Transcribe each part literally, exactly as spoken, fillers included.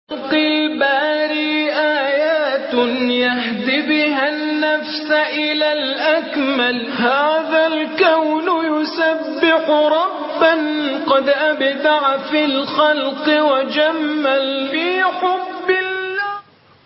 الباري آيات يهدي بها النفس إلى الأكمل. هذا الكون يسبح ربا قد أبدع في الخلق وجمل في حب الله.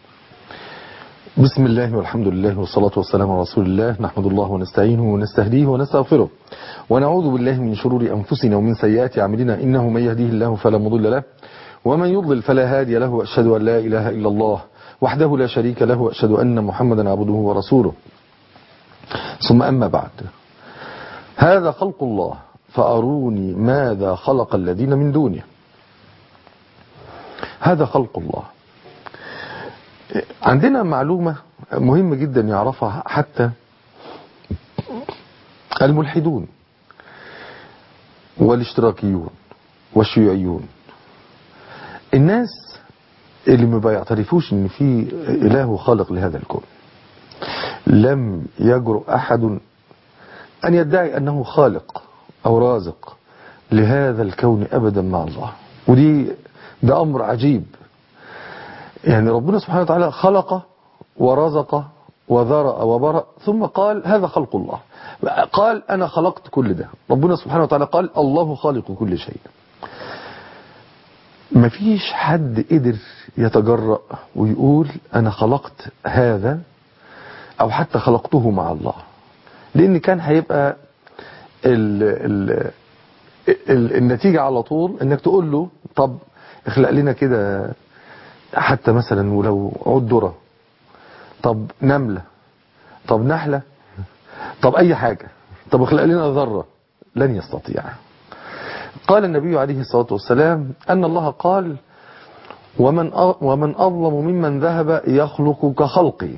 بسم الله والحمد لله والصلاة والسلام على رسول الله. نحمد الله ونستعينه ونستهديه ونستغفره ونعوذ بالله من شرور أنفسنا ومن سيئات أعمالنا. إنه من يهديه الله فلا مضل له ومن يضلل فلا هادي له. وأشهد أن لا إله إلا الله وحده لا شريك له وأشهد أن محمدا عبده ورسوله. ثم أما بعد، هذا خلق الله فأروني ماذا خلق الذين من دونه. هذا خلق الله. عندنا معلومة مهمة جدا يعرفها حتى الملحدون والاشتراكيون والشيوعيون، الناس اللي ما بيعترفوش ان في اله خالق لهذا الكون. لم يجرؤ احد ان يدعي انه خالق او رازق لهذا الكون ابدا مع الله. ودي ده امر عجيب. يعني ربنا سبحانه وتعالى خلق ورزق وذرأ وبرأ ثم قال هذا خلق الله. قال أنا خلقت كل ده. ربنا سبحانه وتعالى قال الله خالق كل شيء. مفيش حد قدر يتجرأ ويقول أنا خلقت هذا أو حتى خلقته مع الله، لأن كان هيبقى ال ال ال النتيجة على طول إنك تقول له طب اخلق لنا كده حتى مثلا ولو عود ذرة، طب نملة، طب نحلة، طب أي حاجة، طب اخلق لنا ذرة. لن يستطيع. قال النبي عليه الصلاة والسلام أن الله قال ومن ومن أظلم ممن ذهب يخلق كخلقي،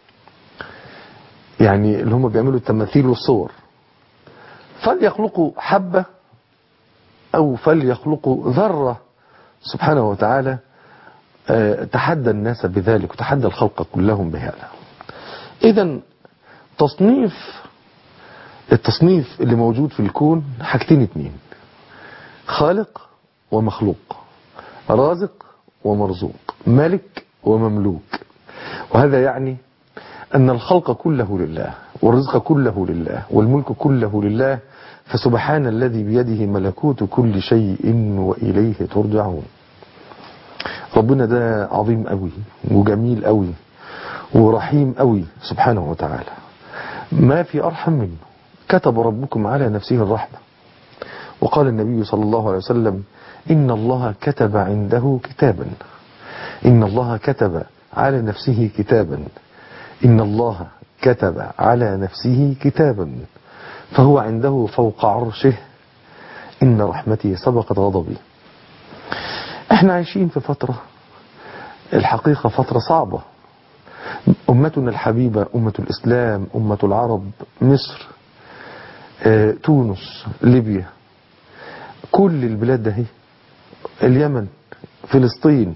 يعني اللي هم بيعملوا التماثيل والصور، فليخلقوا حبة أو فليخلقوا ذرة. سبحانه وتعالى تحدى الناس بذلك وتحدى الخلق كلهم بهذا. إذن تصنيف التصنيف اللي موجود في الكون حاجتين اتنين: خالق ومخلوق، رازق ومرزوق، ملك ومملوك. وهذا يعني أن الخلق كله لله والرزق كله لله والملك كله لله. فسبحان الذي بيده ملكوت كل شيء وإليه ترجعون. ربنا ده عظيم قوي وجميل قوي ورحيم قوي سبحانه وتعالى، ما في أرحم منه. كتب ربكم على نفسه الرحمة، وقال النبي صلى الله عليه وسلم إن الله كتب عنده كتابا، إن الله كتب على نفسه كتابا، إن الله كتب على نفسه كتابا فهو عنده فوق عرشه، إن رحمتي سبقت غضبي. احنا عايشين في فترة الحقيقة فترة صعبة. أمتنا الحبيبة، أمة الإسلام، أمة العرب، مصر، اه، تونس، ليبيا، كل البلاد ده، اليمن، فلسطين،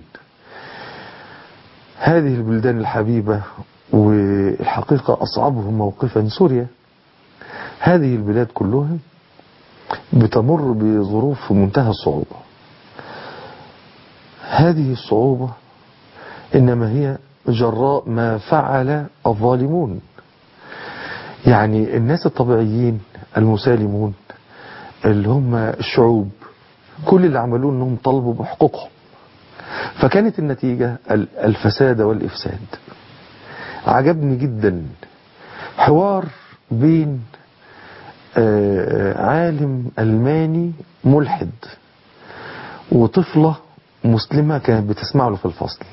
هذه البلدان الحبيبة، والحقيقة أصعبهم موقفا سوريا. هذه البلاد كلها بتمر بظروف في منتهى الصعوبة. هذه الصعوبة إنما هي جراء ما فعل الظالمون. يعني الناس الطبيعيين المسالمون اللي هم الشعوب، كل اللي عملوه انهم طلبوا بحقوقهم، فكانت النتيجة الفساد والإفساد. عجبني جدا حوار بين عالم ألماني ملحد وطفلة مسلمة كانت بتسمع له في الفصل.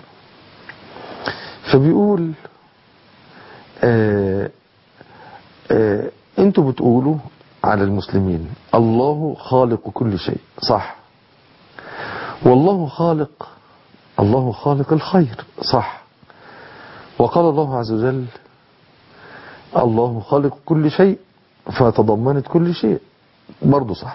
فبيقول آآ آآ انتوا بتقولوا على المسلمين الله خالق كل شيء، صح، والله خالق الله خالق الخير، صح، وقال الله عز وجل الله خالق كل شيء فتضمنت كل شيء، برضو صح.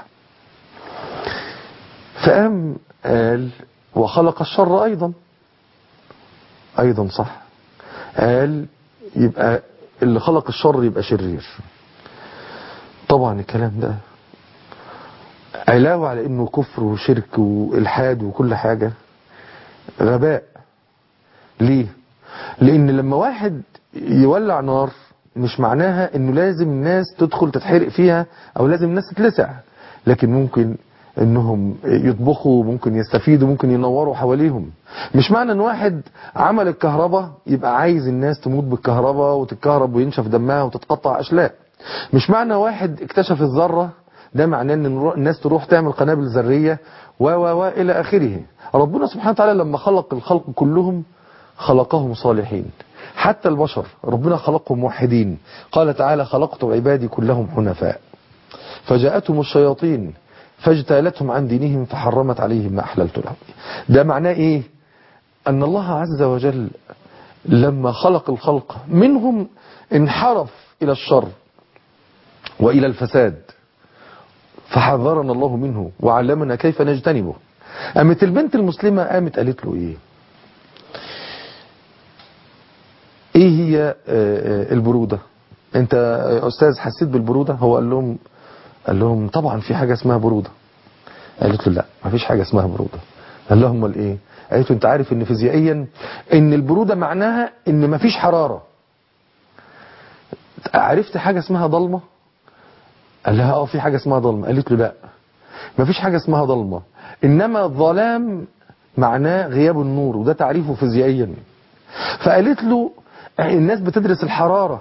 فقام قال وخلق الشر أيضا، أيضا صح. قال يبقى اللي خلق الشر يبقى شرير. طبعا الكلام ده علاوة على انه كفر وشرك والحاد وكل حاجة، غباء. ليه؟ لان لما واحد يولع نار مش معناها انه لازم الناس تدخل تتحرق فيها او لازم الناس تتلسع، لكن ممكن انهم يطبخوا، ممكن يستفيدوا، ممكن ينوروا حواليهم. مش معنى ان واحد عمل الكهرباء يبقى عايز الناس تموت بالكهرباء وتتكهرب وينشف دمها وتتقطع اشلاء. مش معنى واحد اكتشف الذرة ده معناه ان الناس تروح تعمل قنابل ذرية و و و الى اخره. ربنا سبحانه وتعالى لما خلق الخلق كلهم خلقهم صالحين، حتى البشر ربنا خلقهم موحدين. قال تعالى خلقت عبادي كلهم حنفاء فجاءتهم الشياطين فاجتالتهم عن دينهم فحرمت عليهم ما أحللت لهم. ده معناه إيه؟ أن الله عز وجل لما خلق الخلق منهم انحرف إلى الشر وإلى الفساد فحذرنا الله منه وعلمنا كيف نجتنبه. قامت البنت المسلمة قامت قالت له إيه؟ إيه هي البرودة؟ أنت يا أستاذ حسيت بالبرودة؟ هو قال لهم قال لهم طبعا في حاجة اسمها برودة. قالت له لا ما فيش حاجة اسمها برودة. قال لهم امال ايه؟ قالت له انت عارف ان فيزيائيا ان البرودة معناها ان ما فيش حرارة. عرفت حاجة اسمها ضلمة؟ قال لها اه في حاجة اسمها ضلمة. قالت له لا ما فيش حاجة اسمها ضلمة، انما الظلام معناه غياب النور، وده تعريفه فيزيائيا. فقالت له الناس بتدرس الحرارة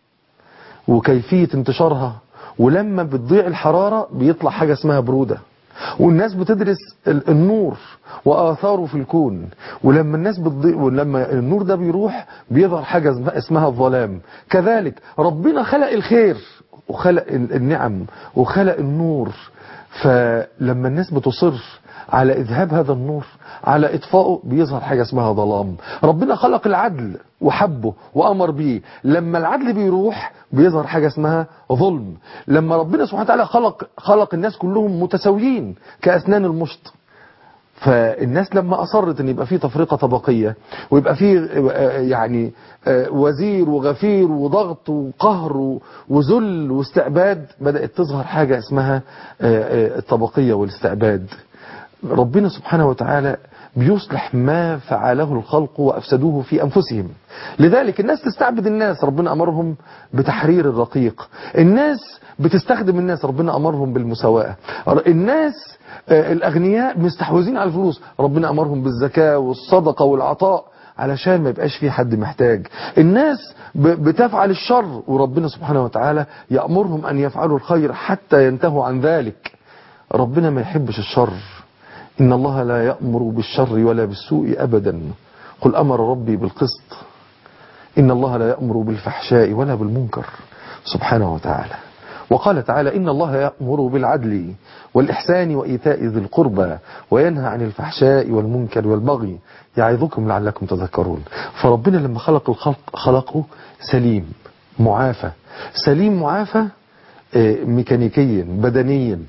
وكيفية انتشارها، ولما بتضيع الحرارة بيطلع حاجة اسمها برودة. والناس بتدرس النور وآثاره في الكون، ولما الناس بتضيع ولما النور ده بيروح بيظهر حاجة اسمها الظلام. كذلك ربنا خلق الخير وخلق النعم وخلق النور، فلما الناس بتصر على إذهاب هذا النور على إطفائه بيظهر حاجة اسمها ظلام. ربنا خلق العدل وحبه وأمر به، لما العدل بيروح بيظهر حاجة اسمها ظلم. لما ربنا سبحانه وتعالى خلق خلق الناس كلهم متساويين كأسنان المشط، فالناس لما أصرت ان يبقى فيه تفرقة طبقية ويبقى فيه يعني وزير وغفير وضغط وقهر وذل واستعباد، بدأت تظهر حاجة اسمها الطبقية والاستعباد. ربنا سبحانه وتعالى بيصلح ما فعله الخلق وأفسدوه في أنفسهم. لذلك الناس تستعبد الناس، ربنا أمرهم بتحرير الرقيق. الناس بتستخدم الناس، ربنا أمرهم بالمساواة. الناس الأغنياء مستحوذين على الفلوس، ربنا أمرهم بالزكاة والصدقة والعطاء علشان ما يبقاش في حد محتاج. الناس بتفعل الشر وربنا سبحانه وتعالى يأمرهم أن يفعلوا الخير حتى ينتهوا عن ذلك. ربنا ما يحبش الشر، إن الله لا يأمر بالشر ولا بالسوء أبدا. قل أمر ربي بالقسط إن الله لا يأمر بالفحشاء ولا بالمنكر سبحانه وتعالى. وقال تعالى إن الله يأمر بالعدل والإحسان وإيتاء ذي القربى وينهى عن الفحشاء والمنكر والبغي يعظكم لعلكم تذكرون. فربنا لما خلق الخلق خلقه سليم معافى، سليم معافى ميكانيكيا بدنيا،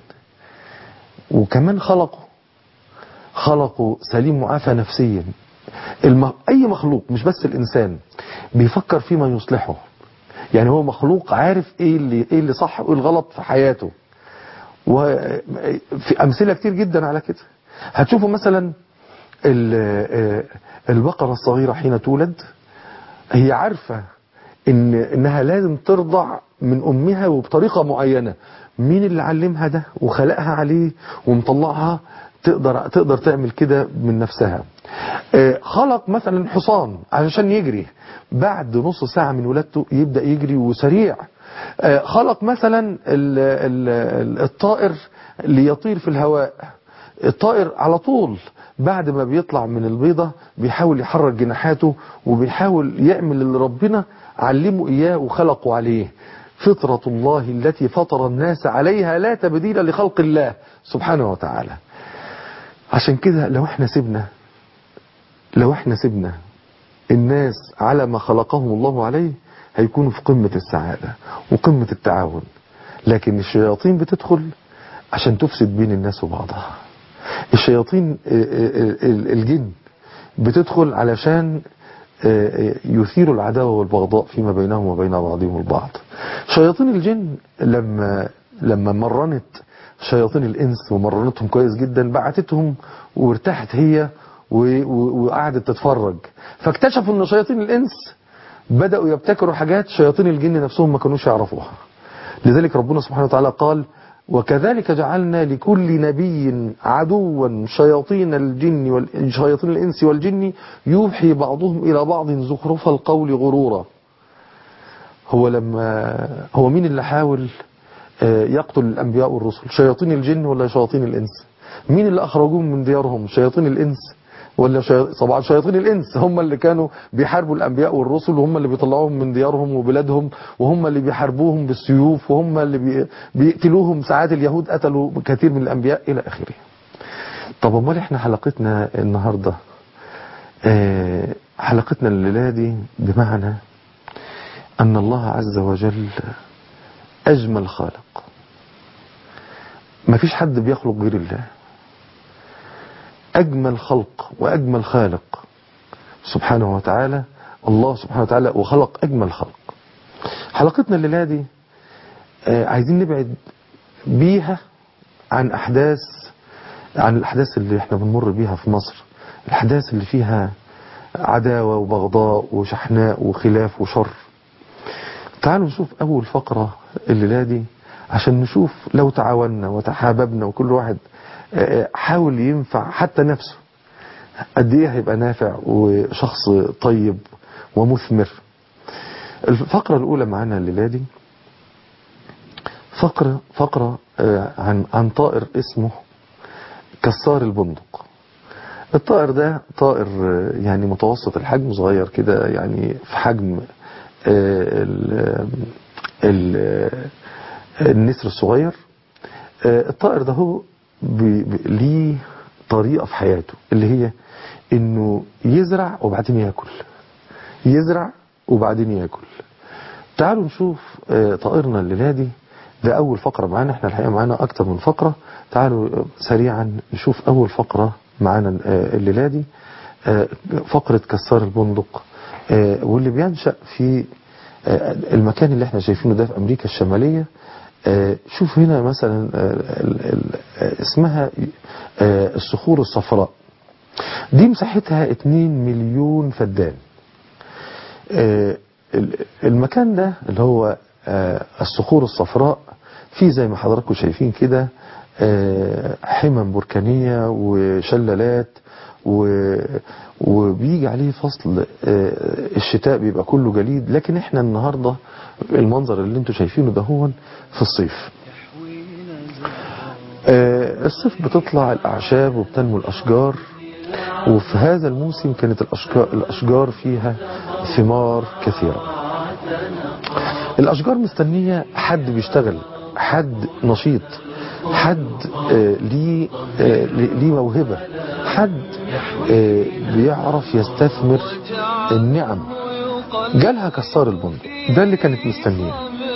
وكمان خلقه خلقه سليم معافى نفسيا. الم... أي مخلوق مش بس الإنسان بيفكر فيما يصلحه، يعني هو مخلوق عارف إيه اللي, إيه اللي صح وإيه الغلط في حياته. وفي أمثلة كتير جدا على كده. هتشوفوا مثلا البقرة الصغيرة حين تولد هي عارفة إن إنها لازم ترضع من أمها وبطريقة معينة. مين اللي علمها ده وخلقها عليه ومطلعها تقدر تقدر تعمل كده من نفسها؟ خلق مثلا حصان علشان يجري، بعد نص ساعة من ولادته يبدأ يجري وسريع. خلق مثلا الطائر ليطير في الهواء، الطائر على طول بعد ما بيطلع من البيضة بيحاول يحرك جناحاته وبيحاول يعمل اللي ربنا علمه إياه وخلقه عليه. فطرة الله التي فطر الناس عليها لا تبديل لخلق الله سبحانه وتعالى. عشان كده لو احنا سيبنا لو احنا سيبنا الناس على ما خلقهم الله عليه هيكونوا في قمة السعادة وقمة التعاون. لكن الشياطين بتدخل عشان تفسد بين الناس وبعضها. الشياطين الجن بتدخل علشان يثيروا العداوة والبغضاء فيما بينهم وبين بعضهم البعض. شياطين الجن لما لما مرنت شياطين الإنس ومرنتهم كويس جدا بعتتهم وارتاحت هي وقعدت تتفرج، فاكتشفوا ان شياطين الانس بدأوا يبتكروا حاجات شياطين الجن نفسهم ما كانوش يعرفوها. لذلك ربنا سبحانه وتعالى قال وكذلك جعلنا لكل نبي عدوا شياطين الجن والشياطين الإنس والجن يوحي بعضهم إلى بعض زخرف القول غرورا. هو لما هو مين اللي حاول يقتل الأنبياء والرسل؟ شياطين الجن ولا شياطين الإنس؟ مين اللي أخرجوهم من ديارهم؟ شياطين الإنس ولا شي... طبعا شياطين الإنس هم اللي كانوا بيحاربوا الأنبياء والرسل، وهم اللي بيطلعوهم من ديارهم وبلادهم، وهم اللي بيحاربوهم بالسيوف، وهم اللي بي... بيقتلوهم. ساعات اليهود قتلوا كثير من الأنبياء إلى آخره. طب امال احنا حلقتنا النهاردة آه حلقتنا الليلة دي بمعنى أن الله عز وجل أجمل خالق، ما فيش حد بيخلق غير الله. أجمل خلق وأجمل خالق سبحانه وتعالى الله سبحانه وتعالى، وخلق أجمل خلق. حلقتنا الليلة دي آه عايزين نبعد بيها عن أحداث عن الأحداث اللي احنا بنمر بيها في مصر، الأحداث اللي فيها عداوة وبغضاء وشحناء وخلاف وشر. تعالوا نشوف أول فقرة الليلة دي عشان نشوف لو تعاوننا وتحاببنا وكل واحد حاول ينفع حتى نفسه قد ايه هيبقى نافع وشخص طيب ومثمر. الفقرة الأولى معانا الليلة دي فقرة فقرة عن عن طائر اسمه كسار البندق. الطائر ده طائر يعني متوسط الحجم، صغير كده يعني في حجم ال ال النسر الصغير. الطائر ده هو ليه طريقة في حياته اللي هي انه يزرع وبعدين ياكل، يزرع وبعدين ياكل. تعالوا نشوف طائرنا الليلة دي. ده اول فقرة معانا، احنا الحقيقة معانا اكتر من فقرة. تعالوا سريعا نشوف اول فقرة معانا الليلة دي، فقرة كسار البندق، واللي بينشأ في المكان اللي احنا شايفينه ده في امريكا الشمالية. شوف هنا مثلا اسمها الصخور الصفراء، دي مساحتها اتنين مليون فدان. المكان ده اللي هو الصخور الصفراء فيه زي ما حضراتكم شايفين كده حمم بركانية وشلالات، وبيجي عليه فصل الشتاء بيبقى كله جليد. لكن احنا النهاردة المنظر اللي انتوا شايفينه ده هو في الصيف. الصيف بتطلع الأعشاب وبتنمو الأشجار، وفي هذا الموسم كانت الأشجار, الأشجار فيها ثمار كثيرة. الأشجار مستنية حد بيشتغل، حد نشيط، حد ليه ليه موهبة، حد بيعرف يستثمر النعم. جالها كسار البندق ده اللي كانت مستنيه.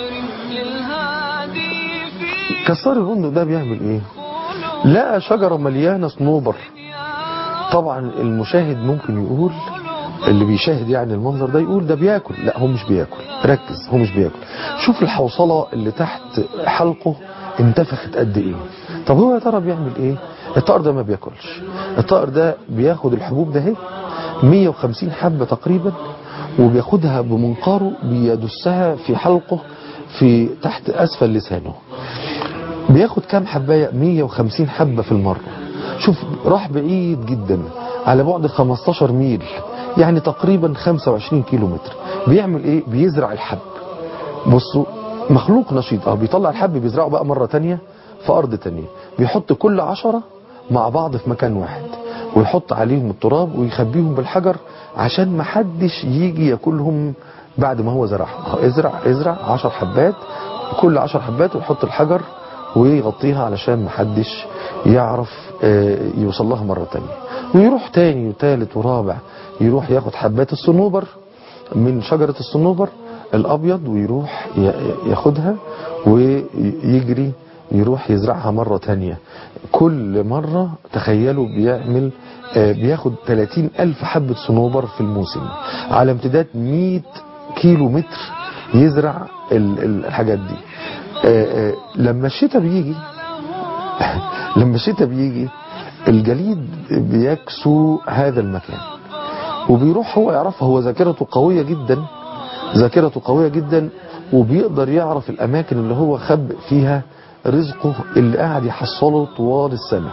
كسار البندق ده بيعمل ايه؟ لقى شجرة مليانة صنوبر. طبعا المشاهد ممكن يقول، اللي بيشاهد يعني المنظر ده يقول ده بياكل. لا، هو مش بياكل، ركز، هو مش بياكل. شوف الحوصلة اللي تحت حلقه انتفخت قد ايه. طب هو يا ترى بيعمل ايه؟ الطائر ده ما بياكلش. الطائر ده بياخد الحبوب ده اهي مية وخمسين حبة تقريبا، وبياخدها بمنقاره بيدسها في حلقه في تحت اسفل لسانه. بياخد كام حباية؟ مية وخمسين حبة في المرة. شوف راح بعيد جدا على بعد خمستاشر ميل، يعني تقريبا خمسة وعشرين كيلو متر. بيعمل ايه؟ بيزرع الحب. بصوا، مخلوق نشيط. اه بيطلع الحب بيزرعه بقى مرة تانية في ارض تانية، بيحط كل عشرة مع بعض في مكان واحد، ويحط عليهم التراب ويخبيهم بالحجر عشان ما حدش يجي ياكلهم بعد ما هو زرعهم. ازرع ازرع عشر حبات، كل عشر حبات ويحط الحجر ويغطيها علشان ما حدش يعرف يوصل لها مرة تانية. ويروح تاني وتالت ورابع، يروح ياخد حبات الصنوبر من شجرة الصنوبر الأبيض ويروح ياخدها ويجري يروح يزرعها مرة تانية. كل مرة تخيلوا بيعمل بياخد ثلاثين ألف حبة صنوبر في الموسم على امتداد مية كيلو متر يزرع الحاجات دي. لما الشتاء بيجي لما الشتاء بيجي الجليد بيكسو هذا المكان، وبيروح هو يعرفها. هو ذاكرته قوية جدا، ذاكرته قوية جدا، وبيقدر يعرف الأماكن اللي هو خبئ فيها رزقه اللي قاعد يحصله طوال السنة.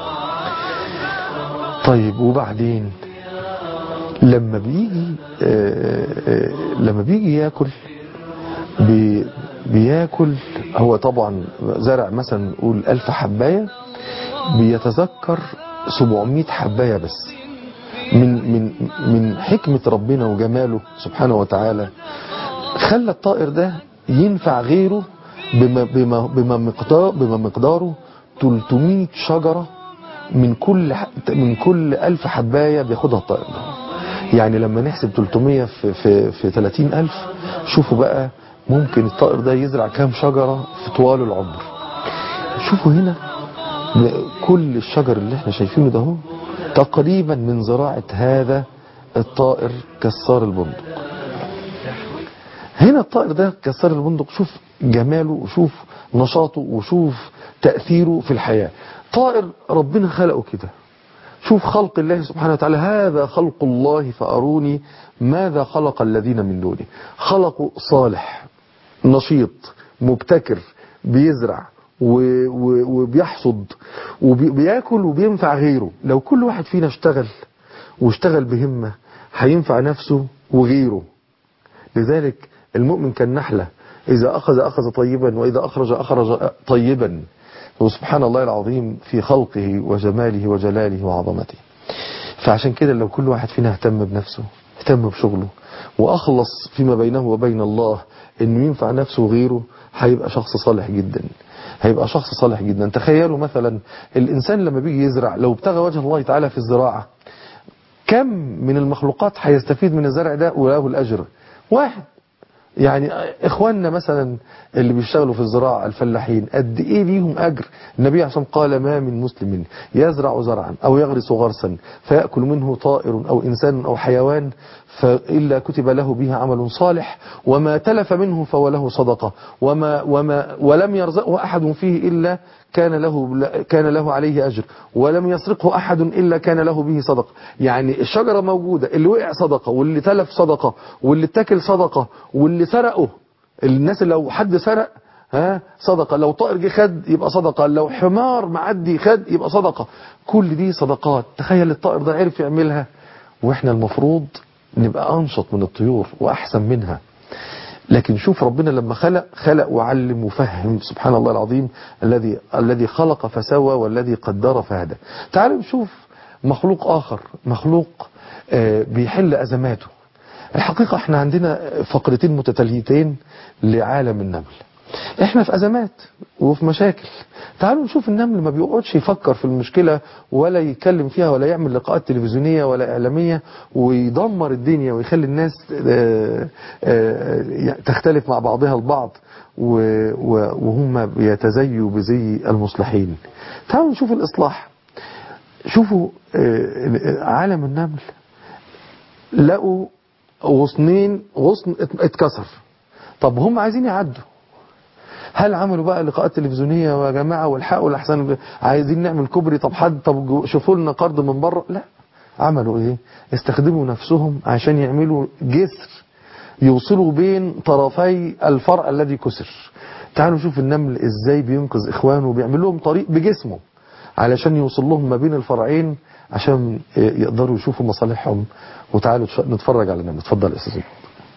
طيب وبعدين لما بيجي آآ آآ لما بيجي ياكل بي بياكل هو طبعا زرع مثلا نقول ألف حباية، بيتذكر سبعمائة حباية بس. من من من حكمة ربنا وجماله سبحانه وتعالى خلى الطائر ده ينفع غيره بما بما بما مقدار بما مقداره ثلاثمائة شجرة من كل من كل ألف حباية بياخدها الطائر ده. يعني لما نحسب ثلاثمائة في في في ثلاثين ألف، شوفوا بقى ممكن الطائر ده يزرع كام شجرة في طوال العمر. شوفوا هنا كل الشجر اللي احنا شايفينه ده هو تقريبا من زراعة هذا الطائر كسار البندق. هنا الطائر ده كسار البندق، شوف جماله وشوف نشاطه وشوف تأثيره في الحياة. طائر ربنا خلقه كده. شوف خلق الله سبحانه وتعالى، هذا خلق الله فأروني ماذا خلق الذين من دونه. خلقه صالح نشيط مبتكر، بيزرع وبيحصد وبياكل وبينفع غيره. لو كل واحد فينا اشتغل واشتغل بهمة هينفع نفسه وغيره. لذلك المؤمن كالنحلة، إذا أخذ أخذ طيبا وإذا أخرج أخرج طيبا. وسبحان الله العظيم في خلقه وجماله وجلاله وعظمته. فعشان كده لو كل واحد فينا اهتم بنفسه، اهتم بشغله، وأخلص فيما بينه وبين الله إنه ينفع نفسه وغيره، هيبقى شخص صالح جدا. هيبقى شخص صالح جدا. تخيلوا مثلا الإنسان لما بيجي يزرع، لو ابتغى وجه الله تعالى في الزراعة، كم من المخلوقات هيستفيد من الزرع ده وله الأجر؟ واحد. يعني إخواننا مثلا اللي بيشتغلوا في الزراعة الفلاحين قد إيه ليهم أجر. النبي عشان قال ما من مسلم يزرع زرعا أو يغرس غرسا فيأكل منه طائر أو إنسان أو حيوان فإلا كتب له به عمل صالح وما تلف منه فوله صدقة وما وما ولم يرزقه أحد فيه إلا كان له كان له عليه أجر ولم يسرقه أحد إلا كان له به صدقة. يعني الشجرة موجودة، اللي وقع صدقة واللي تلف صدقة واللي اتكل صدقة واللي سرقه. الناس لو حد سرق ها صدقة، لو طائر جه خد يبقى صدقة، لو حمار معدي خد يبقى صدقة. كل دي صدقات. تخيل الطائر ده عرف يعملها، واحنا المفروض نبقى أنشط من الطيور وأحسن منها. لكن شوف ربنا لما خلق خلق وعلم وفهم. سبحان الله العظيم الذي الذي خلق فسوى والذي قدر فهدى. تعالوا نشوف مخلوق آخر، مخلوق بيحل أزماته. الحقيقة احنا عندنا فقرتين متتاليتين لعالم النمل. احنا في أزمات وفي مشاكل. تعالوا نشوف النمل ما بيقعدش يفكر في المشكلة ولا يتكلم فيها ولا يعمل لقاءات تلفزيونية ولا إعلامية ويدمر الدنيا ويخلي الناس تختلف مع بعضها البعض وهم بيتزيوا بزي المصلحين. تعالوا نشوف الإصلاح. شوفوا عالم النمل، لقوا غصنين، غصن اتكسر. طب هم عايزين يعدوا، هل عملوا بقى لقاءات تلفزيونية يا جماعة والحقوا لحسن عايزين نعمل كوبري؟ طب حد طب شوفوا لنا قرض من بره؟ لا. عملوا ايه؟ استخدموا نفسهم عشان يعملوا جسر يوصلوا بين طرفي الفرع الذي كسر. تعالوا شوف النمل ازاي بينقذ اخوانه وبيعمل لهم طريق بجسمه علشان يوصل لهم ما بين الفرعين عشان يقدروا يشوفوا مصالحهم. وتعالوا نتفرج على النمل. اتفضل يا استاذ.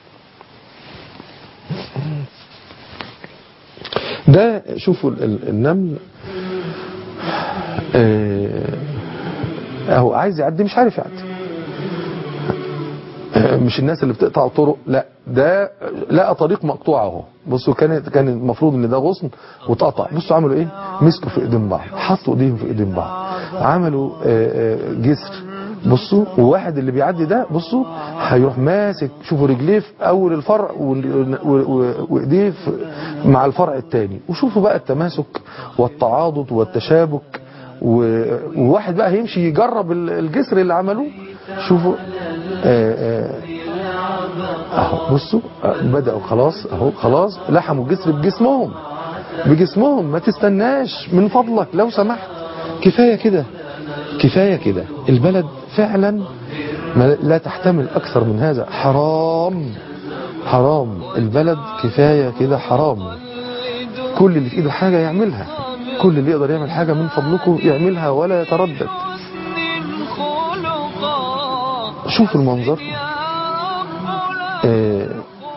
ده شوفوا النمل اهو عايز يعدي مش عارف يعدي. مش الناس اللي بتقطع طرق، لا ده لقى طريق مقطوع اهو. بصوا كان كان المفروض ان ده غصن واتقطع. بصوا عملوا ايه؟ مسكوا في ايدين بعض، حطوا ايديهم في ايدين بعض، عملوا جسر. بصوا وواحد اللي بيعدي ده بصوا هيروح ماسك، شوفوا رجليه في اول الفرع وايديه مع الفرع الثاني. وشوفوا بقى التماسك والتعاضد والتشابك. وواحد بقى هيمشي يجرب الجسر اللي عملوه. شوفوا اهو بصوا بدأوا خلاص اهو خلاص لحموا الجسر بجسمهم بجسمهم. ما تستناش من فضلك لو سمحت، كفاية كده كفاية كده، البلد فعلا لا تحتمل أكثر من هذا. حرام حرام البلد كفاية كده، حرام. كل اللي في إيده حاجة يعملها، كل اللي يقدر يعمل حاجة من فضلكم يعملها ولا يتردد. شوف المنظر، اه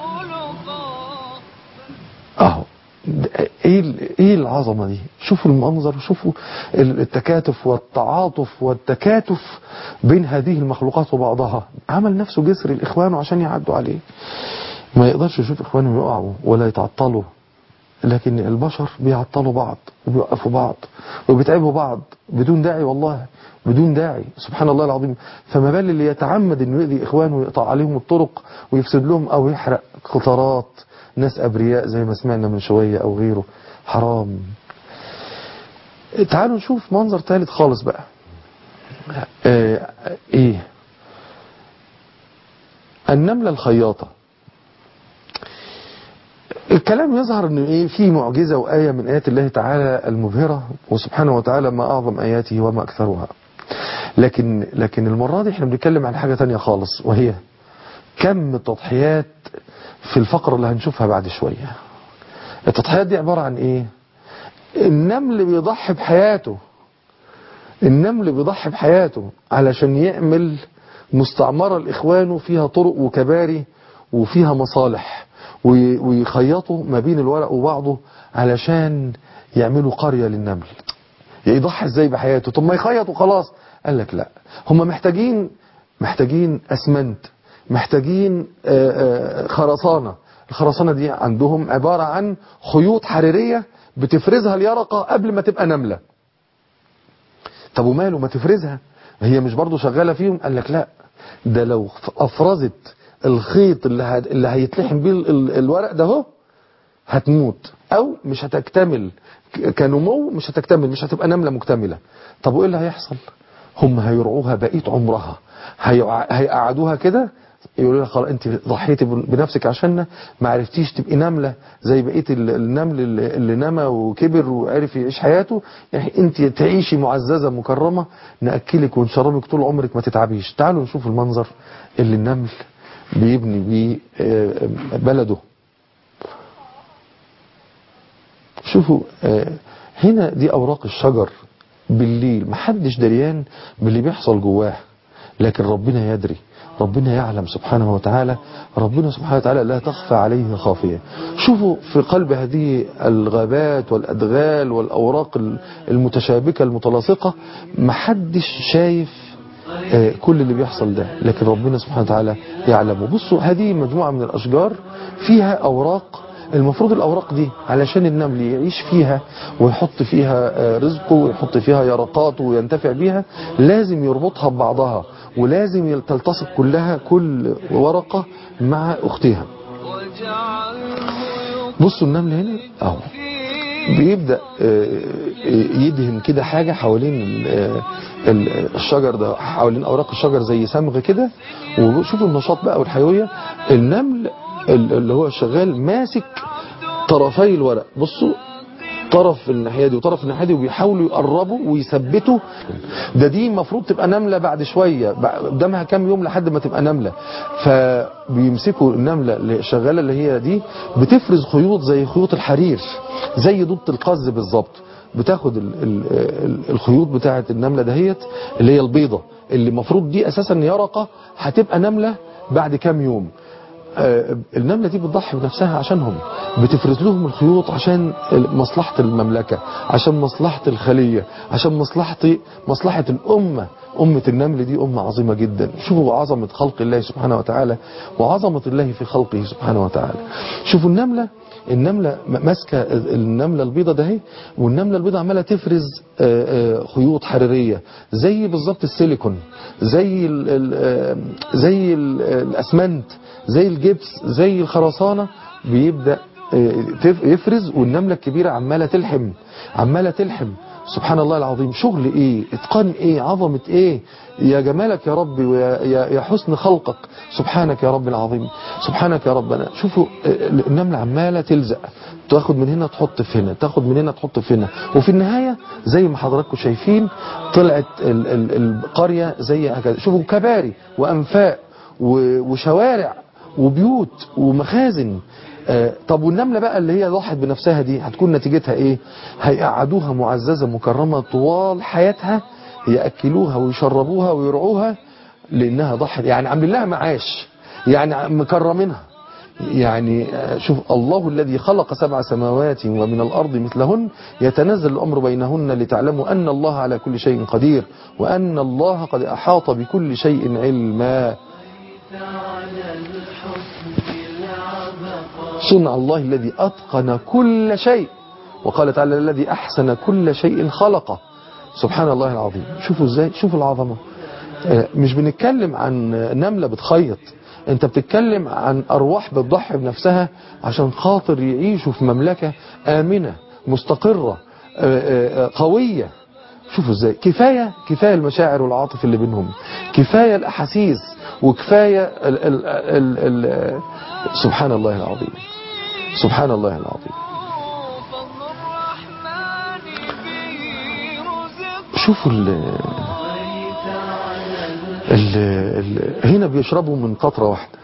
اهو ايه ايه العظمه دي. شوفوا المنظر، شوفوا التكاتف والتعاطف والتكاتف بين هذه المخلوقات وبعضها. عمل نفسه جسر الاخوان عشان يعدوا عليه، ما يقدرش يشوف اخوانه يقعوا ولا يتعطلوا، لكن البشر بيعطلوا بعض وبيوقفوا بعض وبيتعبوا بعض بدون داعي، والله بدون داعي، سبحان الله العظيم. فما بال اللي يتعمد انه يؤذي اخوانه ويقطع عليهم الطرق ويفسد لهم او يحرق قطارات ناس ابرياء زي ما سمعنا من شوية او غيره. حرام. تعالوا نشوف منظر ثالث خالص بقى. اه ايه النملة الخياطة. الكلام يظهر انه ايه في معجزة وآية من آيات الله تعالى المبهرة، وسبحانه وتعالى ما اعظم آياته وما اكثرها. لكن لكن المرة دي احنا بنتكلم عن حاجة تانية خالص، وهي كم التضحيات في الفقرة اللي هنشوفها بعد شوية. التضحيات دي عبارة عن ايه؟ النمل بيضحي بحياته، النمل بيضحي بحياته علشان يعمل مستعمرة لإخوانه فيها طرق وكباري وفيها مصالح، ويخيطوا ما بين الورق وبعضه علشان يعملوا قرية للنمل. يضحي ازاي بحياته؟ طب ما يخيطوا خلاص. قال لك لا، هم محتاجين محتاجين اسمنت، محتاجين خرسانة. الخرسانة دي عندهم عبارة عن خيوط حريرية بتفرزها اليرقة قبل ما تبقى نملة. طب وماله ما تفرزها، هي مش برضو شغالة فيهم؟ قال لك لا، ده لو افرزت الخيط اللي اللي هيتلحم بيه الورق ده هو هتموت او مش هتكتمل كنمو، مش هتكتمل، مش هتبقى نملة مكتملة. طب وايه اللي هيحصل؟ هم هيرعوها بقية عمرها، هيقعدوها كده يقولوا لها خلاص انت ضحيتي بنفسك عشاننا، ما عرفتيش تبقي نملة زي بقية النمل اللي نما وكبر وعرف يعيش حياته، يعني انت تعيشي معززة مكرمة، نأكلك ونشربك طول عمرك ما تتعبيش. تعالوا نشوف المنظر اللي النمل بيبني بيه بلده. شوفوا هنا دي أوراق الشجر بالليل، محدش دريان باللي بيحصل جواه، لكن ربنا يدري، ربنا يعلم سبحانه وتعالى، ربنا سبحانه وتعالى لا تخفى عليه خافية. شوفوا في قلب هذه الغابات والأدغال والأوراق المتشابكة المتلاصقة محدش شايف كل اللي بيحصل ده، لكن ربنا سبحانه وتعالى يعلم. بصوا هذه مجموعة من الأشجار فيها أوراق، المفروض الأوراق دي علشان النمل يعيش فيها ويحط فيها رزقه ويحط فيها يرقاته وينتفع بيها لازم يربطها ببعضها، ولازم تلتصق كلها كل ورقة مع أختها. بصوا النمل هنا اهو بيبدأ يدهن كده حاجة حوالين الشجر ده، حوالين أوراق الشجر زي صمغ كده. وشوفوا النشاط بقى والحيوية. النمل اللي هو شغال ماسك طرفي الورق، بصوا طرف الناحية دي وطرف الناحية دي، وبيحاولوا يقربوا ويثبتوا. ده دي المفروض تبقى نملة بعد شوية، قدامها كام يوم لحد ما تبقى نملة. فبيمسكوا النملة اللي شغالة اللي هي دي بتفرز خيوط زي خيوط الحرير، زي ضبط القز بالظبط. بتاخد ال ال ال الخيوط بتاعة النملة دهيت اللي هي البيضة، اللي المفروض دي أساسا يرقة هتبقى نملة بعد كام يوم. النملة دي بتضحي بنفسها عشانهم، بتفرز لهم الخيوط عشان مصلحة المملكة، عشان مصلحة الخلية، عشان مصلحة مصلحة الأمة. أمة النمل دي أمة عظيمة جدا. شوفوا عظمة خلق الله سبحانه وتعالى وعظمة الله في خلقه سبحانه وتعالى. شوفوا النملة النملة ماسكة النملة البيضة ده، والنملة البيضة عمالة تفرز خيوط حريرية زي بالظبط السيليكون، زي ال زي ال الأسمنت، زي الجبس، زي الخرسانة. بيبدأ يفرز، والنملة الكبيرة عمالة تلحم عمالة تلحم. سبحان الله العظيم. شغل ايه، اتقان ايه، عظمة ايه، يا جمالك يا ربي ويا يا حسن خلقك. سبحانك يا رب العظيم، سبحانك يا ربنا. شوفوا النملة عمالة تلزق، تاخد من هنا تحط في هنا، تاخد من هنا تحط في هنا، وفي النهاية زي ما حضراتكم شايفين طلعت ال ال القرية زي هكذا. شوفوا كباري وأنفاق وشوارع وبيوت ومخازن. آه طب والنملة بقى اللي هي ضحت بنفسها دي هتكون نتيجتها ايه؟ هيقعدوها معززة مكرمة طوال حياتها، يأكلوها ويشربوها ويرعوها لأنها ضحت، يعني عاملين لها معاش، يعني مكرمينها. يعني شوف الله الذي خلق سبع سماوات ومن الأرض مثلهن يتنزل الأمر بينهن لتعلموا أن الله على كل شيء قدير وأن الله قد أحاط بكل شيء علما. صنع الله الذي أتقن كل شيء، وقال تعالى الذي أحسن كل شيء خلقه. سبحان الله العظيم. شوفوا ازاي، شوفوا العظمة. مش بنتكلم عن نملة بتخيط، انت بتتكلم عن أرواح بتضحي بنفسها عشان خاطر يعيشوا في مملكة آمنة مستقرة قوية. شوفوا ازاي. كفاية كفاية المشاعر والعاطف اللي بينهم، كفاية الأحاسيس، وكفاية ال ال ال ال سبحان الله العظيم. سبحان الله العظيم. شوفوا ال ال ال هنا بيشربوا من قطرة واحدة.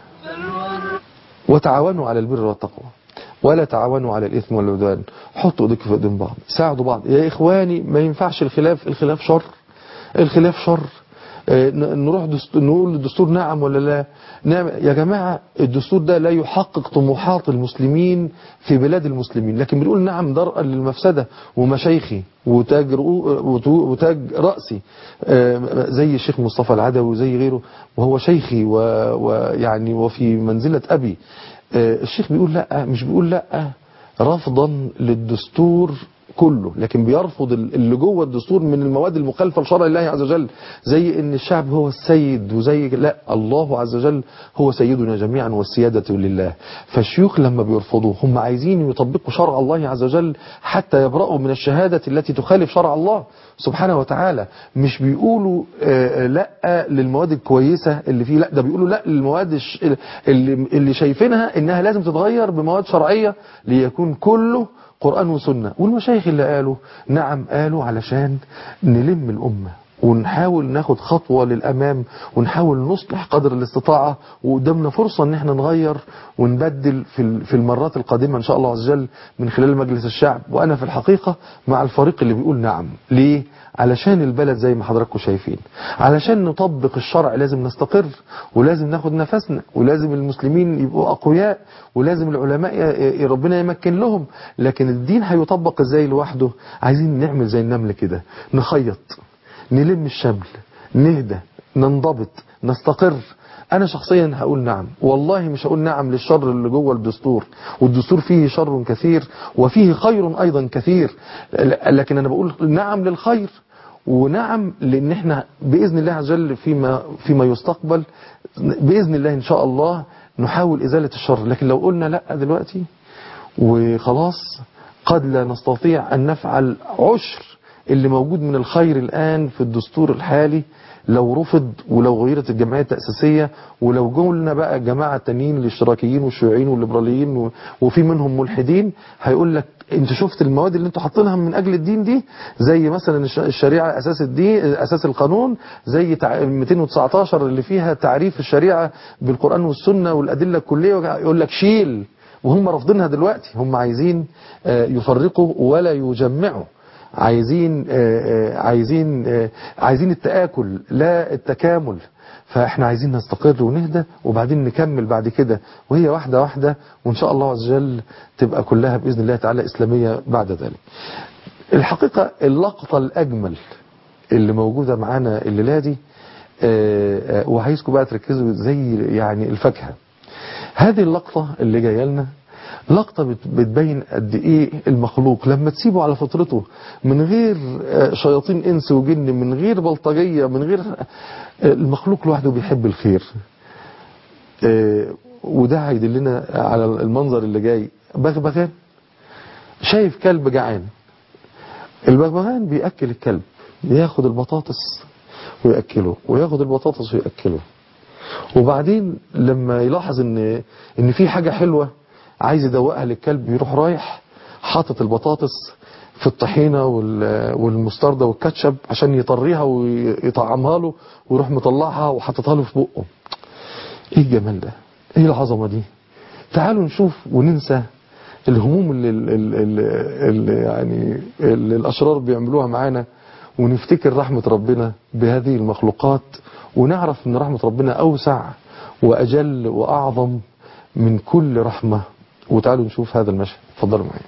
وتعاونوا على البر والتقوى ولا تعاونوا على الإثم والعدوان. حطوا ايديكم في ايدين بعض، ساعدوا بعض يا إخواني. ما ينفعش الخلاف، الخلاف شر، الخلاف شر. نروح نقول الدستور نعم ولا لا نعم. يا جماعة الدستور ده لا يحقق طموحات المسلمين في بلاد المسلمين، لكن بنقول نعم درءا للمفسدة. ومشايخي وتاج, وتاج رأسي زي الشيخ مصطفى العدوي وزي غيره، وهو شيخي ويعني وفي منزلة أبي. الشيخ بيقول لا، مش بيقول لا رفضا للدستور كله، لكن بيرفض اللي جوه الدستور من المواد المخالفة لشرع الله عز وجل، زي ان الشعب هو السيد، وزي لا الله عز وجل هو سيدنا جميعا والسيادة لله. فالشيوخ لما بيرفضوا هم عايزين يطبقوا شرع الله عز وجل حتى يبرأوا من الشهادة التي تخالف شرع الله سبحانه وتعالى. مش بيقولوا آه لا للمواد الكويسة اللي فيه، لا ده بيقولوا لا للمواد اللي, اللي شايفينها انها لازم تتغير بمواد شرعية ليكون كله قرآن وسنة. والمشايخ اللي قالوا نعم قالوا علشان نلم الأمة ونحاول ناخد خطوة للأمام ونحاول نصلح قدر الاستطاعة، وقدامنا فرصة ان احنا نغير ونبدل في في المرات القادمة ان شاء الله عز وجل من خلال مجلس الشعب. وانا في الحقيقة مع الفريق اللي بيقول نعم. ليه؟ علشان البلد زي ما حضراتكم شايفين، علشان نطبق الشرع لازم نستقر، ولازم ناخد نفسنا، ولازم المسلمين يبقوا أقوياء، ولازم العلماء ربنا يمكن لهم. لكن الدين هيطبق ازاي لوحده؟ عايزين نعمل زي النمل كده، نخيط، نلم الشمل، نهدى، ننضبط، نستقر. انا شخصيا هقول نعم، والله مش هقول نعم للشر اللي جوه الدستور، والدستور فيه شر كثير وفيه خير ايضا كثير، لكن انا بقول نعم للخير ونعم لان احنا باذن الله عز وجل فيما فيما يستقبل باذن الله ان شاء الله نحاول ازالة الشر. لكن لو قلنا لا دلوقتي وخلاص قد لا نستطيع ان نفعل عشر اللي موجود من الخير الآن في الدستور الحالي لو رفض، ولو غيرت الجمعية التأسيسية، ولو قلنا بقى جماعة تانيين الاشتراكيين والشيوعيين والليبراليين وفي منهم ملحدين هيقول لك انت شفت المواد اللي انتوا حاطينها من اجل الدين دي، زي مثلا الشريعة اساس الدين اساس القانون، زي مئتين وتسعتاشر اللي فيها تعريف الشريعة بالقرآن والسنة والأدلة الكلية، يقول لك شيل. وهم رافضينها دلوقتي، هم عايزين يفرقوا ولا يجمعوا، عايزين عايزين عايزين التآكل لا التكامل. فاحنا عايزين نستقر ونهدى وبعدين نكمل بعد كده، وهي واحدة واحدة، وان شاء الله عز وجل تبقى كلها بإذن الله تعالى إسلامية بعد ذلك. الحقيقة اللقطة الأجمل اللي موجودة معانا الليلة دي، وعايزكم بقى تركزوا زي يعني الفاكهة. هذه اللقطة اللي جايه لنا لقطة بتبين قد ايه المخلوق لما تسيبه على فطرته من غير شياطين انس وجن، من غير بلطجية، من غير، المخلوق لوحده بيحب الخير. وده هيدلنا على المنظر اللي جاي. بغبغان شايف كلب جعان، البغبغان بيأكل الكلب، ياخد البطاطس ويأكله، وياخد البطاطس ويأكله، وبعدين لما يلاحظ ان ان في حاجة حلوة عايز يدوقها للكلب، يروح رايح حاطط البطاطس في الطحينة والمستردة والكاتشب عشان يطريها ويطعمها له ويروح مطلعها وحطتها له في بقه. ايه الجمال ده، ايه العظمة دي. تعالوا نشوف وننسى الهموم اللي, اللي, اللي يعني اللي الأشرار بيعملوها معانا، ونفتكر رحمة ربنا بهذه المخلوقات، ونعرف ان رحمة ربنا أوسع وأجل وأعظم من كل رحمة. وتعالوا نشوف هذا المشهد. اتفضلوا معايا.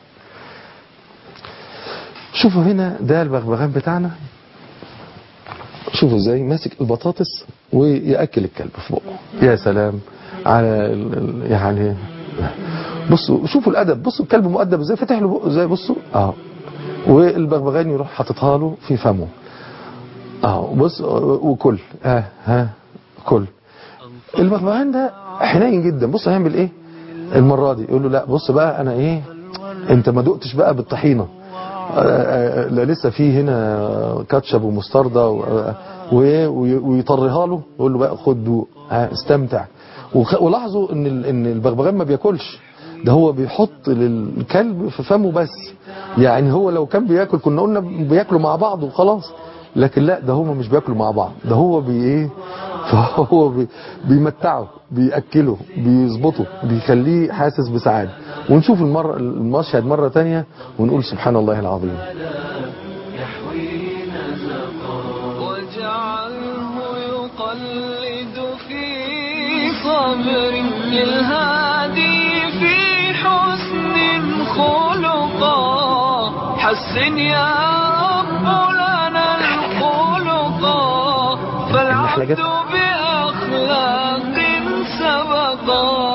شوفوا هنا ده البغبغان بتاعنا، شوفوا ازاي ماسك البطاطس ويأكل الكلب في بقه. يا سلام على يعني، بصوا شوفوا الأدب، بصوا الكلب مؤدب ازاي، فتح له بقه ازاي، بصوا اه والبغبغان يروح حاططها له في فمه اه بص وكل اه ها كل. البغبغان ده حنين جدا. بص هيعمل ايه المرة دي، يقول له لا بص بقى انا ايه، انت ما دقتش بقى بالطحينة، لا لسه فيه هنا كاتشب ومستردة ويطريها له، يقول له بقى خد دوق استمتع. ولاحظوا ان ان البغبغان ما بياكلش، ده هو بيحط للكلب في فمه بس. يعني هو لو كان بياكل كنا قلنا بياكلوا مع بعض وخلاص، لكن لا ده هم مش بياكلوا مع بعض، ده هو بي ايه فهو بي بيمتعه بيأكله بيظبطه بيخليه حاسس بسعادة. ونشوف المرة المشهد مرة تانية ونقول سبحان الله العظيم. وجعله يقلد في صبر للهادي في حسن خلقا. حسن يا رب لنا الخلقا، فالعبد بأخلاق سبقا.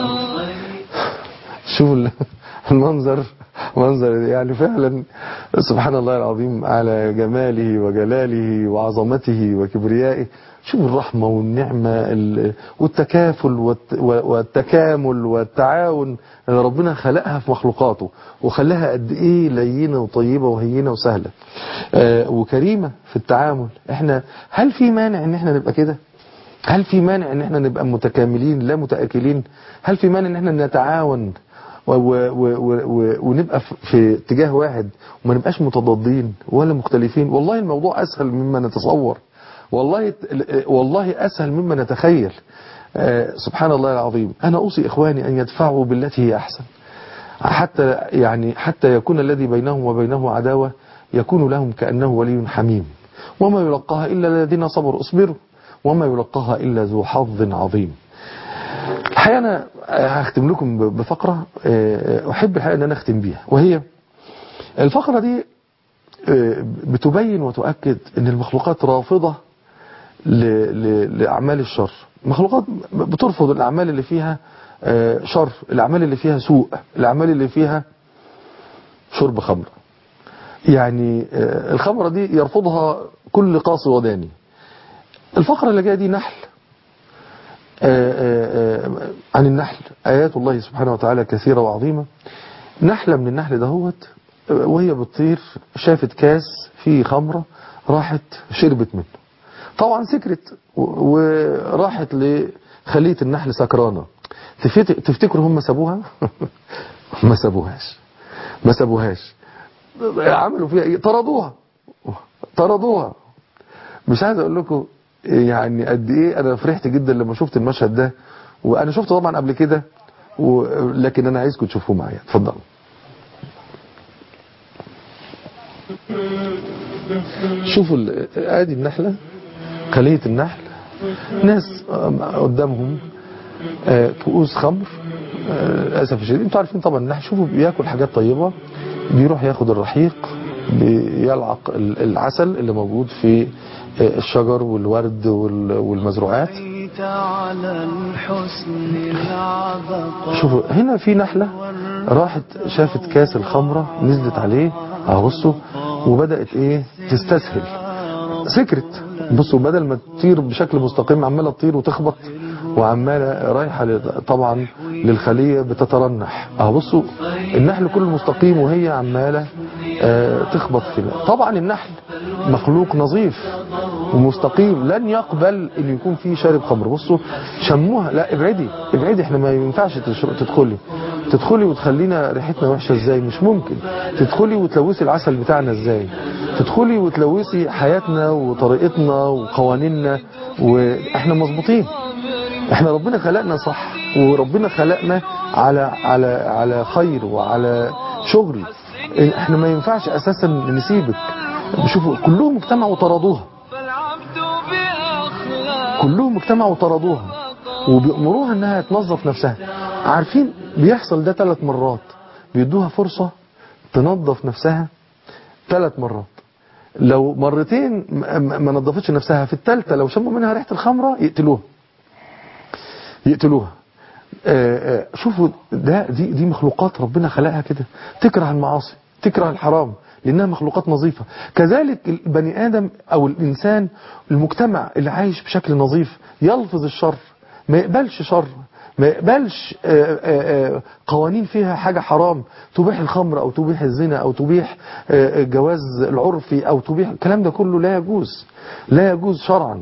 شوف المنظر، منظر يعني فعلا سبحان الله العظيم على جماله وجلاله وعظمته وكبريائه. شوف الرحمة والنعمة والتكافل والتكامل والتعاون اللي ربنا خلقها في مخلوقاته، وخلاها قد ايه لينة وطيبة وهينة وسهلة آه وكريمة في التعامل. احنا هل في مانع ان احنا نبقى كده؟ هل في مانع ان احنا نبقى متكاملين لا متآكلين؟ هل في مانع ان احنا نتعاون و و و ونبقى في اتجاه واحد وما نبقاش متضادين ولا مختلفين؟ والله الموضوع اسهل مما نتصور، والله والله اسهل مما نتخيل. آه سبحان الله العظيم. انا اوصي اخواني ان يدفعوا بالتي هي احسن، حتى يعني حتى يكون الذي بينهم وبينه عداوة يكون لهم كأنه ولي حميم. وما يلقاها الا الذين صبروا. اصبروا وما يلقاها الا ذو حظ عظيم. الحقيقة أنا هختم لكم بفقرة أحب الحقيقة أن أنا أختم بيها، وهي الفقرة دي بتبين وتؤكد أن المخلوقات رافضة لأعمال الشر. مخلوقات بترفض الأعمال اللي فيها شر، الأعمال اللي فيها سوء، الأعمال اللي فيها شرب خمر. يعني الخمرة دي يرفضها كل قاصي وداني. الفقرة اللي جاية دي نحل، آآ آآ عن النحل. آيات الله سبحانه وتعالى كثيرة وعظيمة. نحلة من النحل دهوت وهي بتطير شافت كاس فيه خمرة، راحت شربت منه، طبعا سكرت وراحت لخلية النحل سكرانة. تفتكروا هم سابوها؟ ما سابوهاش ما سابوهاش عملوا فيها ايه؟ طردوها طردوها. مش عايز اقول لكم يعني قد ايه انا فرحت جدا لما شفت المشهد ده، وانا شفته طبعا قبل كده لكن انا عايزكم تشوفوه معايا. اتفضلوا. شوفوا ادي النحلة، خلية النحل، ناس قدامهم كؤوس خمر. للاسف الشديد انتوا عارفين طبعا النحل شوفوا بياكل حاجات طيبة، بيروح ياخد الرحيق، بيلعق العسل اللي موجود في الشجر والورد والمزروعات. شوفوا هنا في نحلة راحت شافت كاس الخمرة نزلت عليه اغصه وبدأت ايه تستسهل، سكرت. بصوا بدل ما تطير بشكل مستقيم عمالة تطير وتخبط وعمالة رايحة طبعا للخلية بتترنح. اه بصوا النحل كله مستقيم وهي عمالة آه تخبط فيه. طبعا النحل مخلوق نظيف ومستقيم لن يقبل ان يكون فيه شارب خمر. بصوا شموها، لا ابعدي ابعدي احنا ما ينفعش تدخلي. تدخلي وتخلينا ريحتنا وحشة ازاي؟ مش ممكن. تدخلي وتلوثي العسل بتاعنا ازاي؟ تدخلي وتلوثي حياتنا وطريقتنا وقوانيننا، واحنا مظبوطين. احنا ربنا خلقنا صح، وربنا خلقنا على على على خير وعلى شغل. احنا ما ينفعش اساسا نسيبك. بشوفوا كلهم اجتمعوا وطردوها، كلهم اجتمعوا وطردوها وبيأمروها انها تنظف نفسها. عارفين بيحصل ده ثلاث مرات، بيدوها فرصة تنظف نفسها ثلاث مرات. لو مرتين ما نظفتش نفسها، في الثالثة لو شموا منها ريحة الخمرة يقتلوها يقتلوها. شوفوا ده دي دي مخلوقات ربنا خلقها كده، تكره المعاصي، تكره الحرام، لأنها مخلوقات نظيفة. كذلك البني آدم أو الإنسان، المجتمع اللي عايش بشكل نظيف يلفظ الشر، ما يقبلش شر، ما يقبلش قوانين فيها حاجة حرام تبيح الخمر أو تبيح الزنا أو تبيح الجواز العرفي أو تبيح الكلام ده كله. لا يجوز، لا يجوز شرعا.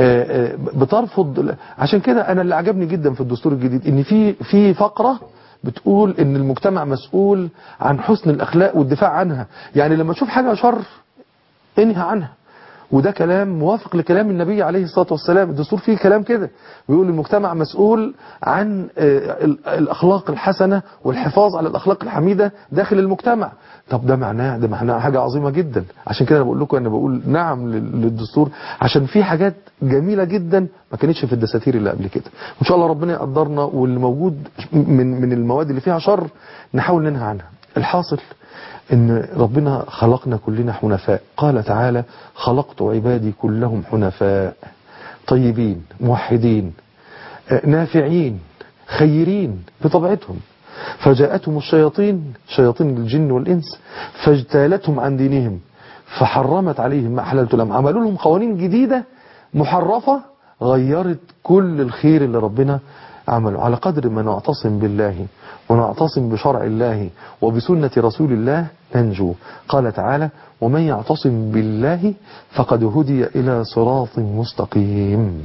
بترفض. عشان كده أنا اللي عجبني جدا في الدستور الجديد إن في في فقرة بتقول إن المجتمع مسؤول عن حسن الأخلاق والدفاع عنها. يعني لما تشوف حاجة شر انهى عنها، وده كلام موافق لكلام النبي عليه الصلاة والسلام. الدستور فيه كلام كده بيقول المجتمع مسؤول عن الأخلاق الحسنة والحفاظ على الأخلاق الحميدة داخل المجتمع. طب ده معناه ده معناه حاجة عظيمة جدا. عشان كده أنا بقول لكم، أنا بقول نعم للدستور، عشان في حاجات جميلة جدا ما كانتش في الدساتير اللي قبل كده. وإن شاء الله ربنا يقدرنا، واللي موجود من من المواد اللي فيها شر نحاول ننهى عنها. الحاصل إن ربنا خلقنا كلنا حنفاء. قال تعالى: خلقت عبادي كلهم حنفاء، طيبين موحدين نافعين خيرين بطبيعتهم. فجاءتهم الشياطين، شياطين الجن والإنس، فاجتالتهم عن دينهم فحرمت عليهم ما أحللت لهم. عملوا لهم قوانين جديدة محرفة غيرت كل الخير اللي ربنا عمله. على قدر ما نعتصم بالله ونعتصم بشرع الله وبسنة رسول الله ننجو. قال تعالى: ومن يعتصم بالله فقد هدي إلى صراط مستقيم.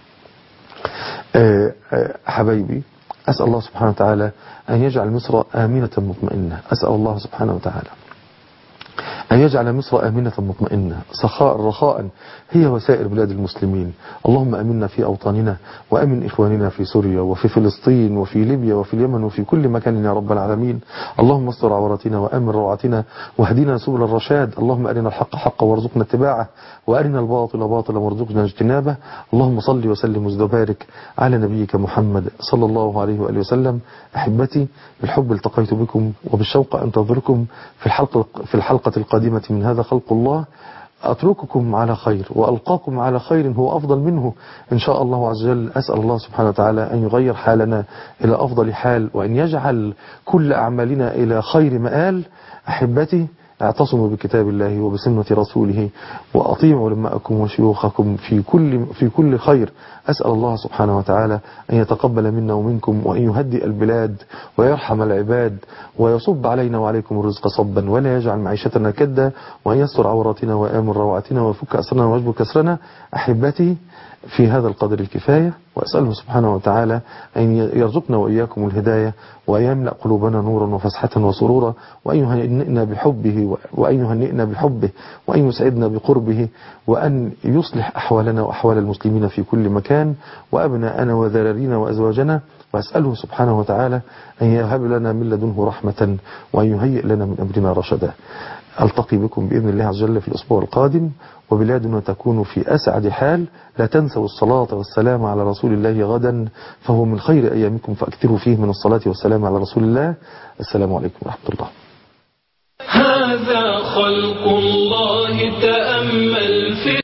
أه أه حبايبي، أسأل الله سبحانه وتعالى أن يجعل مصر آمنة مطمئنة. أسأل الله سبحانه وتعالى أن يجعل مصر آمنة مطمئنة سخاء رخاء هي وسائر بلاد المسلمين. اللهم أمنا في أوطاننا، وأمن إخواننا في سوريا وفي فلسطين وفي ليبيا وفي اليمن وفي كل مكان يا رب العالمين. اللهم استر عوراتنا وأمن روعتنا واهدنا سبل الرشاد. اللهم أرنا الحق حقا وارزقنا اتباعه، وأرنا الباطل باطلا وارزقنا اجتنابه. اللهم صل وسلم وبارك على نبيك محمد صلى الله عليه وآله وسلم. أحبتي، بالحب التقيت بكم وبالشوق أنتظركم في الحلقة في الحلقة القادمة من هذا خلق الله. أترككم على خير وألقاكم على خير هو أفضل منه إن شاء الله عز وجل. أسأل الله سبحانه وتعالى أن يغير حالنا إلى أفضل حال، وأن يجعل كل أعمالنا إلى خير مآل. أحبتي، اعتصموا بكتاب الله وبسنة رسوله، وأطيعوا علماءكم وشيوخكم في كل في كل خير. أسأل الله سبحانه وتعالى أن يتقبل منا ومنكم، وأن يهدئ البلاد ويرحم العباد، ويصب علينا وعليكم الرزق صبا، ولا يجعل معيشتنا كدا، وأن يستر عوراتنا ويآمن روعتنا ويفك أسرنا ويجبر كسرنا. أحبتي، في هذا القدر الكفاية، وأسأله سبحانه وتعالى أن يرزقنا وإياكم الهداية، وأن يملأ قلوبنا نورا وفسحة وسرورا، وأن يهنئنا بحبه وأن يهنئنا بحبه وأن يسعدنا بقربه، وأن يصلح أحوالنا وأحوال المسلمين في كل مكان، وأبناءنا وذرارينا وأزواجنا. وأسأله سبحانه وتعالى أن يهب لنا من لدنه رحمة، وأن يهيئ لنا من أمرنا رشدا. ألتقي بكم بإذن الله عز وجل في الأسبوع القادم، وبلادنا تكون في أسعد حال. لا تنسوا الصلاة والسلام على رسول الله غدا، فهو من خير أيامكم، فأكثروا فيه من الصلاة والسلام على رسول الله. السلام عليكم ورحمة الله. هذا خلق الله، تأمل في